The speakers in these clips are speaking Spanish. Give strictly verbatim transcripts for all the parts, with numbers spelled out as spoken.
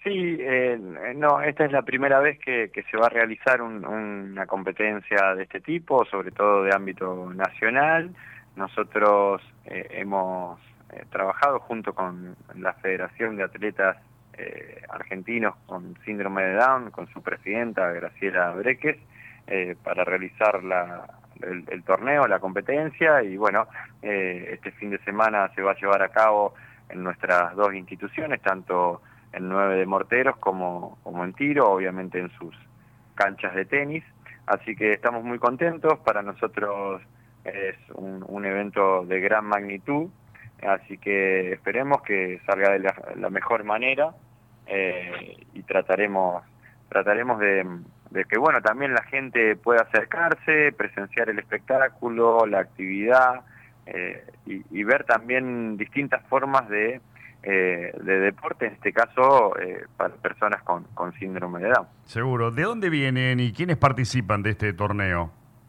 Sí, eh, no, esta es la primera vez que, que se va a realizar un- una competencia de este tipo, sobre todo de ámbito nacional. Nosotros eh, hemos eh, trabajado junto con la Federación de Atletas eh, Argentinos con Síndrome de Down, con su presidenta Graciela Breques, eh, para realizar la, el, el torneo, la competencia, y bueno, eh, este fin de semana se va a llevar a cabo en nuestras dos instituciones, tanto en nueve de morteros como, como en tiro, obviamente en sus canchas de tenis. Así que estamos muy contentos, para nosotros es un, un evento de gran magnitud, así que esperemos que salga de la, la mejor manera eh, y trataremos, trataremos de, de que bueno, también la gente pueda acercarse, presenciar el espectáculo, la actividad eh, y, y ver también distintas formas de Eh, de deporte, en este caso eh, para personas con, con síndrome de Down. Seguro. ¿De dónde vienen y quiénes participan de este torneo?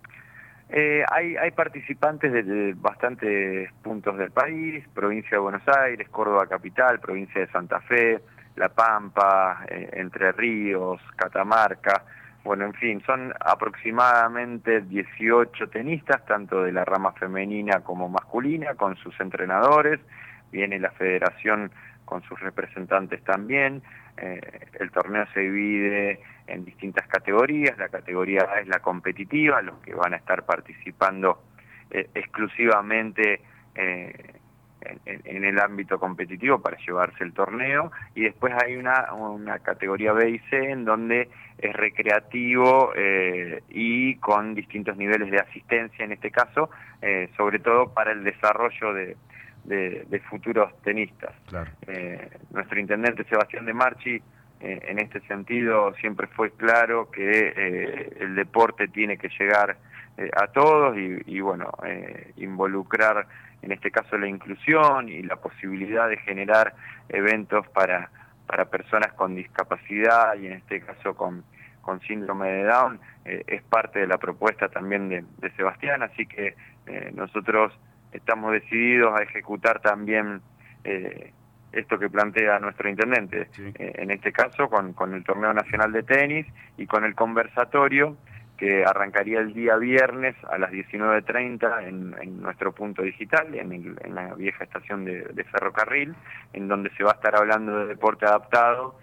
Eh, hay, hay participantes de, de bastantes puntos del país: provincia de Buenos Aires, Córdoba capital, provincia de Santa Fe, La Pampa, eh, Entre Ríos, Catamarca. Bueno, en fin, son aproximadamente dieciocho tenistas, tanto de la rama femenina como masculina, con sus entrenadores. Viene la federación con sus representantes también. Eh, el torneo se divide en distintas categorías. La categoría A es la competitiva, los que van a estar participando eh, exclusivamente eh, en, en el ámbito competitivo para llevarse el torneo, y después hay una, una categoría B y C en donde es recreativo eh, y con distintos niveles de asistencia, en este caso, eh, sobre todo para el desarrollo de De, de futuros tenistas. Claro. Eh, nuestro intendente Sebastián de Marchi, eh, en este sentido, siempre fue claro que eh, el deporte tiene que llegar eh, a todos y, y bueno, eh, involucrar, en este caso, la inclusión y la posibilidad de generar eventos para, para personas con discapacidad y en este caso con, con síndrome de Down, eh, es parte de la propuesta también de, de Sebastián, así que eh, nosotros estamos decididos a ejecutar también eh, esto que plantea nuestro intendente, Sí. eh, en este caso con, con el Torneo Nacional de Tenis y con el conversatorio que arrancaría el día viernes a las diecinueve treinta en, en nuestro punto digital, en, el, en la vieja estación de, de ferrocarril, en donde se va a estar hablando de deporte adaptado,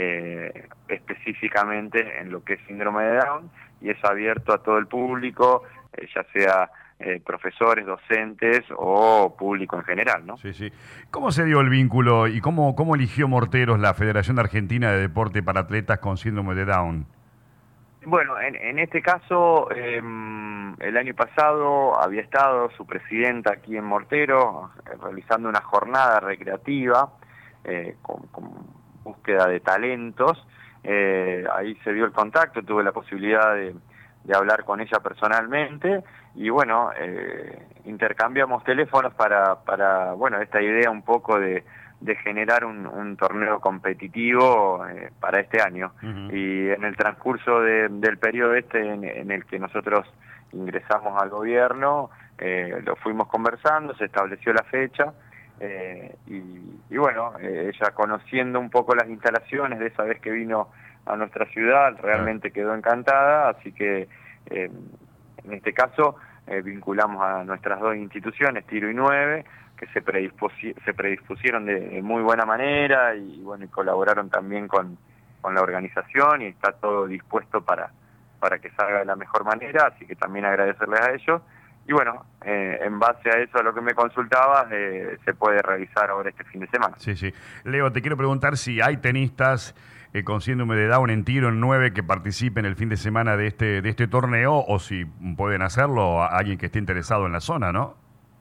eh, específicamente en lo que es síndrome de Down, y es abierto a todo el público, eh, ya sea Eh, profesores, docentes o público en general, ¿no? Sí, sí. ¿Cómo se dio el vínculo y cómo, cómo eligió Morteros la Federación Argentina de Deporte para Atletas con Síndrome de Down? Bueno, en, en este caso, eh, el año pasado había estado su presidenta aquí en Morteros eh, realizando una jornada recreativa eh, con, con búsqueda de talentos. Eh, ahí se dio el contacto, tuve la posibilidad de, de hablar con ella personalmente y bueno, eh, intercambiamos teléfonos para, para, bueno, esta idea un poco de, de generar un, un torneo competitivo eh, para este año. Uh-huh. Y en el transcurso de, del periodo este en, en el que nosotros ingresamos al gobierno, eh, lo fuimos conversando, se estableció la fecha, eh, y, y bueno, eh, ella conociendo un poco las instalaciones de esa vez que vino a nuestra ciudad, realmente quedó encantada, así que eh, en este caso eh, vinculamos a nuestras dos instituciones, Tiro y nueve, que se, predispusi se predispusieron de, de muy buena manera y bueno, y colaboraron también con, con la organización, y está todo dispuesto para, para que salga de la mejor manera, así que también agradecerles a ellos. Y bueno, eh, en base a eso, a lo que me consultabas, eh, se puede realizar ahora este fin de semana. Sí, sí. Leo, te quiero preguntar si hay tenistas eh, con síndrome de Down en tiro en nueve que participen el fin de semana de este, de este torneo, o si pueden hacerlo a alguien que esté interesado en la zona, ¿no?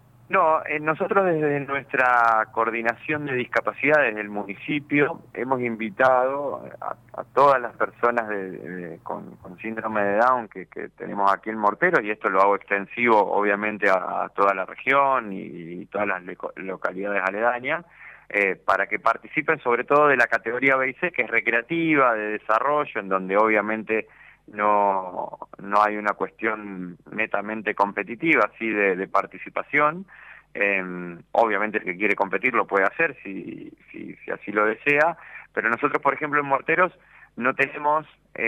No, eh, nosotros desde nuestra coordinación de discapacidades del municipio hemos invitado a, a todas las personas de, de, con, con síndrome de Down que, que tenemos aquí en Morteros, y esto lo hago extensivo obviamente a, a toda la región y, y todas las localidades aledañas, eh, para que participen sobre todo de la categoría B y C, que es recreativa, de desarrollo, en donde obviamente no, no hay una cuestión netamente competitiva, sí de, de participación. Eh, obviamente el que quiere competir lo puede hacer si, si, si así lo desea, Pero nosotros, por ejemplo, en Morteros no tenemos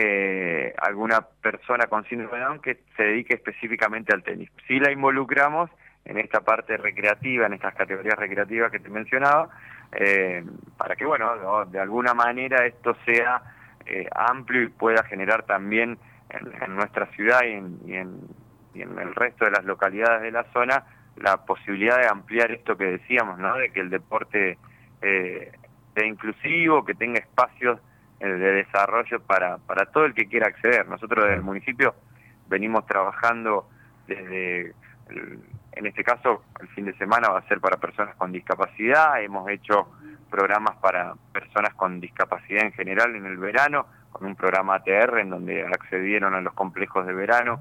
eh, alguna persona con síndrome de Down que se dedique específicamente al tenis. Sí la involucramos en esta parte recreativa, en estas categorías recreativas que te mencionaba, eh, para que, bueno, ¿no?, de alguna manera esto sea eh, amplio y pueda generar también en, en nuestra ciudad y en, y, en, y en el resto de las localidades de la zona la posibilidad de ampliar esto que decíamos, ¿no?, de que el deporte eh, sea inclusivo, que tenga espacios eh, de desarrollo para, para todo el que quiera acceder. Nosotros desde el municipio venimos trabajando desde, el, en este caso, el fin de semana va a ser para personas con discapacidad, hemos hecho programas para personas con discapacidad en general en el verano, con un programa A T R en donde accedieron a los complejos de verano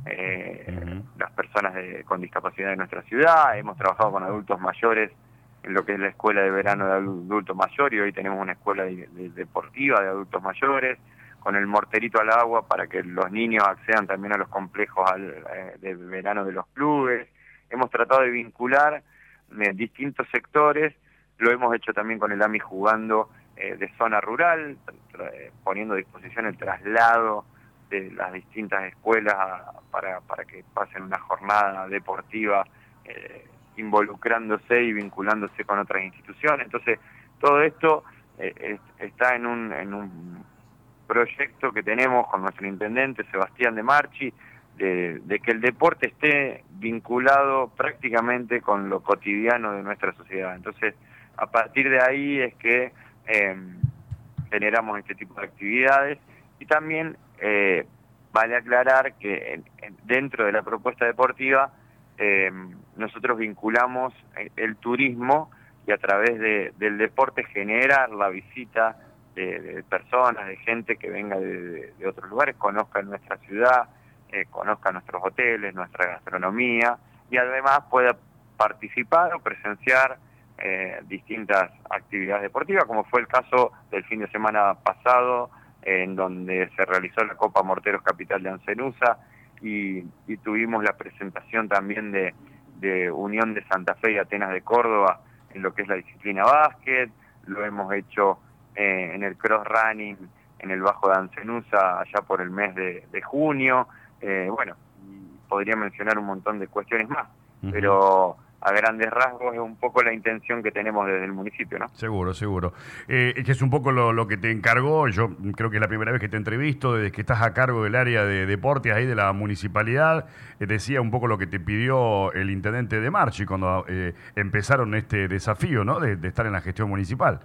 eh, uh-huh. las personas de, con discapacidad de nuestra ciudad. Hemos trabajado con adultos mayores en lo que es la escuela de verano de adultos mayores, y hoy tenemos una escuela de, de, deportiva de adultos mayores, con el morterito al agua para que los niños accedan también a los complejos al, eh, de verano de los clubes. Hemos tratado de vincular eh, distintos sectores, lo hemos hecho también con el A M I jugando eh, de zona rural, eh, poniendo a disposición el traslado de las distintas escuelas a, para, para que pasen una jornada deportiva eh, involucrándose y vinculándose con otras instituciones. Entonces, todo esto eh, es, está en un, en un proyecto que tenemos con nuestro intendente Sebastián de Marchi, de, de que el deporte esté vinculado prácticamente con lo cotidiano de nuestra sociedad. Entonces, a partir de ahí es que eh, generamos este tipo de actividades, y también eh, vale aclarar que en, en, dentro de la propuesta deportiva eh, nosotros vinculamos el turismo, y a través de, del deporte generar la visita de, de personas, de gente que venga de, de, de otros lugares, conozca nuestra ciudad, eh, conozca nuestros hoteles, nuestra gastronomía, y además pueda participar o presenciar eh, distintas actividades deportivas, como fue el caso del fin de semana pasado, eh, en donde se realizó la Copa Morteros Capital de Ancenusa, y, y tuvimos la presentación también de, de Unión de Santa Fe y Atenas de Córdoba en lo que es la disciplina básquet. Lo hemos hecho eh, en el cross running en el Bajo de Ancenusa allá por el mes de, de junio. Eh, bueno, podría mencionar un montón de cuestiones más, uh-huh. pero a grandes rasgos es un poco la intención que tenemos desde el municipio, ¿no? Seguro, seguro. Eh, que es un poco lo, lo que te encargó. Yo creo que es la primera vez que te entrevisto, desde que estás a cargo del área de deportes ahí de la municipalidad. Eh, decía un poco lo que te pidió el intendente de Marchi cuando eh, empezaron este desafío, ¿no?, de, de estar en la gestión municipal.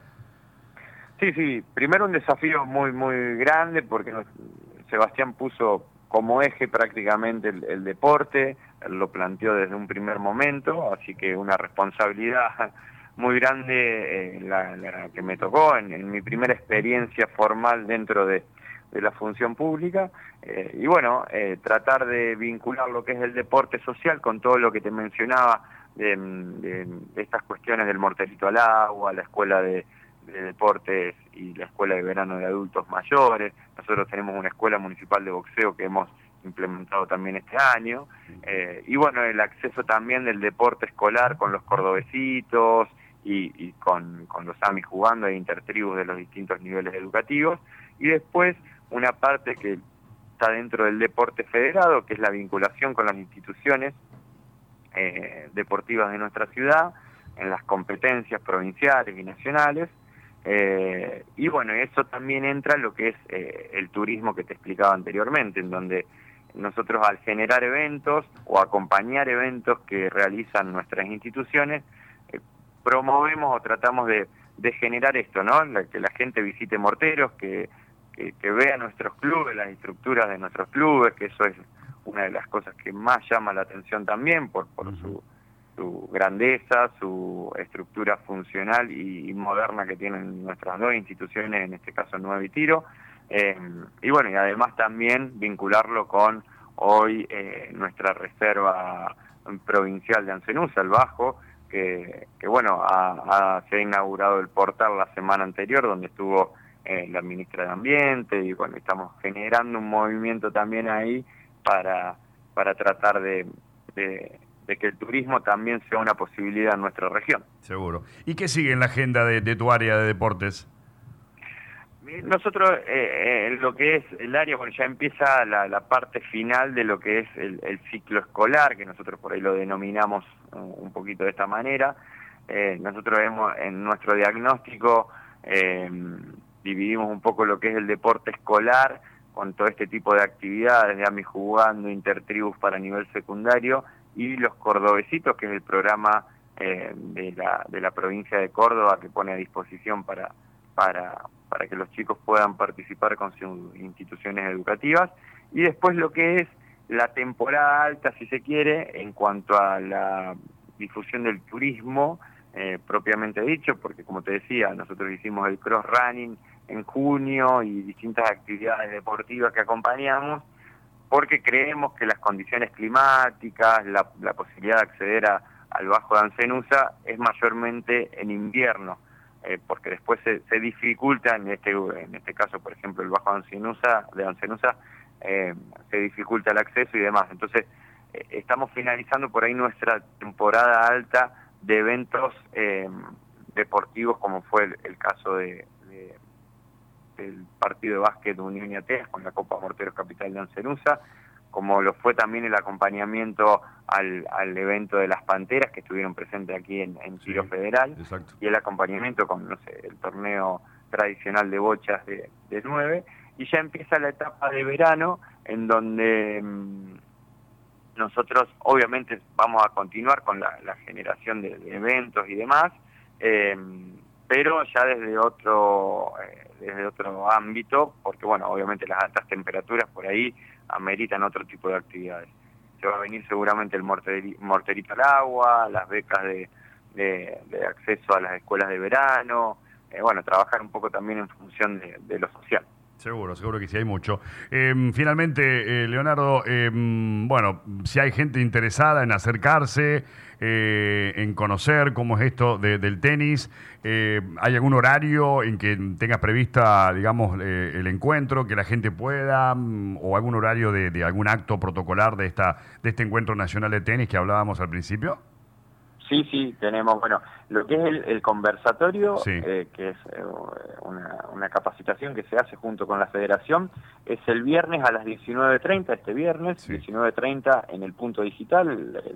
Sí, sí. Primero un desafío muy, muy grande, porque Sebastián puso como eje prácticamente el, el deporte, lo planteó desde un primer momento, así que una responsabilidad muy grande eh, la, la que me tocó en, en mi primera experiencia formal dentro de, de la función pública, eh, y bueno, eh, tratar de vincular lo que es el deporte social con todo lo que te mencionaba de, de, de estas cuestiones del morterito al agua, la escuela de de deportes y la escuela de verano de adultos mayores. Nosotros tenemos una escuela municipal de boxeo que hemos implementado también este año, eh, y bueno, el acceso también del deporte escolar con los cordobesitos y, y con, con los A M I jugando e intertribus de los distintos niveles educativos, y después una parte que está dentro del deporte federado, que es la vinculación con las instituciones eh, deportivas de nuestra ciudad en las competencias provinciales y nacionales. Eh, y bueno, eso también entra en lo que es eh, el turismo que te explicaba anteriormente, en donde nosotros, al generar eventos o acompañar eventos que realizan nuestras instituciones, eh, promovemos o tratamos de, de generar esto, ¿no? La, que la gente visite Morteros, que, que, que vea nuestros clubes, las estructuras de nuestros clubes, que eso es una de las cosas que más llama la atención también por, por uh-huh. su su grandeza, su estructura funcional y, y moderna que tienen nuestras dos instituciones, en este caso Nueve y Tiro, eh, y bueno, y además también vincularlo con hoy eh, nuestra reserva provincial de Ancenusa, el Bajo, que, que bueno, ha, ha, se ha inaugurado el portal la semana anterior, donde estuvo eh, la ministra de Ambiente, y bueno, estamos generando un movimiento también ahí para, para tratar de, de de que el turismo también sea una posibilidad en nuestra región. Seguro. ¿Y qué sigue en la agenda de, de tu área de deportes? Nosotros, eh, en lo que es el área, bueno, ya empieza la, la parte final de lo que es el, el ciclo escolar, que nosotros por ahí lo denominamos un, un poquito de esta manera. Eh, nosotros vemos en nuestro diagnóstico, eh, dividimos un poco lo que es el deporte escolar, con todo este tipo de actividades, de AMI Jugando, Intertribus para nivel secundario, y los Cordobesitos, que es el programa eh, de, la, de la provincia de Córdoba, que pone a disposición para... para para que los chicos puedan participar con sus instituciones educativas, y después lo que es la temporada alta, si se quiere, en cuanto a la difusión del turismo, eh, propiamente dicho, porque como te decía, nosotros hicimos el cross running en junio y distintas actividades deportivas que acompañamos, porque creemos que las condiciones climáticas, la, la posibilidad de acceder a, al Bajo de Ancenusa es mayormente en invierno. Eh, porque después se, se dificulta, en este en este caso, por ejemplo, el Bajo de Ancenusa, de Ancenusa eh, se dificulta el acceso y demás. Entonces, eh, estamos finalizando por ahí nuestra temporada alta de eventos eh, deportivos, como fue el, el caso de, de del partido de básquet de Unión y Atenas con la Copa Morteros Capital de Ancenusa, como lo fue también el acompañamiento al, al evento de las Panteras, que estuvieron presentes aquí en, en Tiro sí, Federal, exacto. Y el acompañamiento con, no sé, el torneo tradicional de bochas de, de nueve, y ya empieza la etapa de verano, en donde mmm, nosotros obviamente vamos a continuar con la, la generación de, de eventos y demás, eh, pero ya desde otro, eh, desde otro ámbito, porque bueno, obviamente las altas temperaturas por ahí ameritan otro tipo de actividades. Se va a venir seguramente el morteri, morterito al agua, las becas de, de, de acceso a las escuelas de verano, eh, bueno, trabajar un poco también en función de, de lo social. Seguro, seguro que sí hay mucho. Eh, finalmente, eh, Leonardo, eh, bueno, si hay gente interesada en acercarse, eh, en conocer cómo es esto de, del tenis, eh, ¿hay algún horario en que tengas prevista, digamos, eh, el encuentro, que la gente pueda, o algún horario de, de algún acto protocolar de esta de este encuentro nacional de tenis que hablábamos al principio? Sí, sí, tenemos, bueno, lo que es el, el conversatorio, sí. eh, que es eh, una, una capacitación que se hace junto con la federación, es el viernes a las diecinueve treinta, este viernes, sí. diecinueve treinta en el Punto Digital,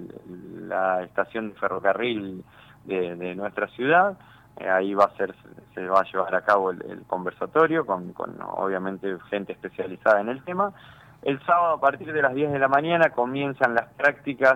el, la estación de ferrocarril de, de nuestra ciudad. Eh, ahí va a ser, se va a llevar a cabo el, el conversatorio con, con obviamente gente especializada en el tema. El sábado a partir de las diez de la mañana comienzan las prácticas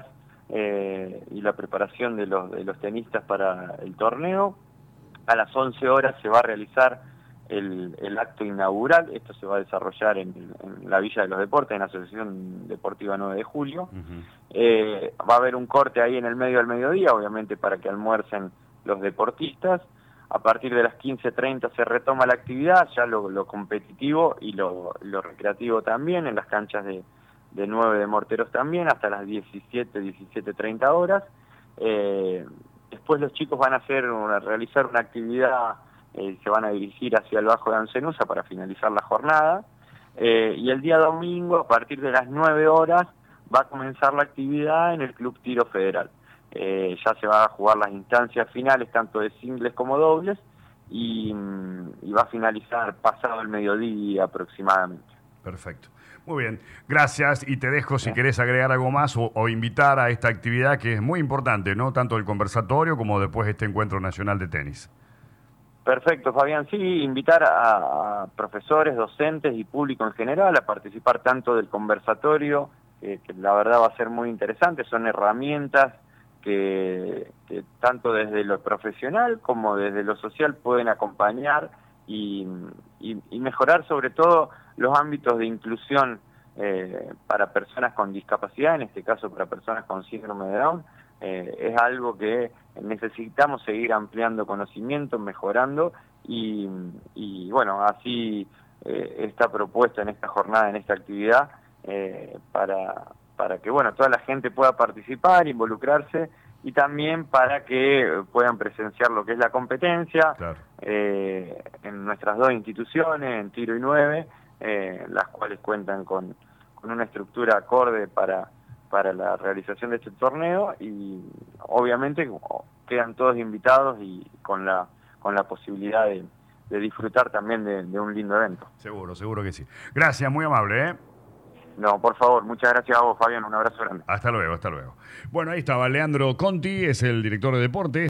Eh, y la preparación de los, de los tenistas para el torneo. A las once horas se va a realizar el, el acto inaugural. Esto se va a desarrollar en, en la Villa de los Deportes, en la Asociación Deportiva nueve de julio. Uh-huh. eh, va a haber un corte ahí en el medio del mediodía, obviamente para que almuercen los deportistas. A partir de las quince treinta se retoma la actividad, ya lo, lo competitivo y lo, lo recreativo también, en las canchas de de nueve de Morteros también, hasta las diecisiete, diecisiete treinta horas. Eh, después los chicos van a hacer una, realizar una actividad, eh, se van a dirigir hacia el Bajo de Ancenusa para finalizar la jornada, eh, y el día domingo, a partir de las nueve horas, va a comenzar la actividad en el Club Tiro Federal. Eh, ya se van a jugar las instancias finales, tanto de singles como dobles, y, y va a finalizar pasado el mediodía aproximadamente. Perfecto. Muy bien, gracias, y te dejo si querés agregar algo más o, o invitar a esta actividad que es muy importante, ¿no? Tanto el conversatorio como después este encuentro nacional de tenis. Perfecto, Fabián. Sí, invitar a, a profesores, docentes y público en general a participar tanto del conversatorio, que, que la verdad va a ser muy interesante, son herramientas que, que tanto desde lo profesional como desde lo social pueden acompañar y, y, y mejorar sobre todo los ámbitos de inclusión eh, para personas con discapacidad, en este caso para personas con síndrome de Down. Eh, es algo que necesitamos seguir ampliando conocimiento, mejorando, y, y bueno, así eh, esta propuesta en esta jornada, en esta actividad, eh, para, para que bueno toda la gente pueda participar, involucrarse, y también para que puedan presenciar lo que es la competencia, claro. eh, en nuestras dos instituciones, en Tiro y nueve, eh, las cuales cuentan con, con una estructura acorde para, para la realización de este torneo, y obviamente quedan todos invitados y con la, con la posibilidad de, de disfrutar también de, de un lindo evento. Seguro, seguro que sí. Gracias, muy amable, ¿eh? No, por favor, muchas gracias a vos, Fabián, un abrazo grande. Hasta luego, hasta luego. Bueno, ahí estaba Leandro Conti, es el director de deportes.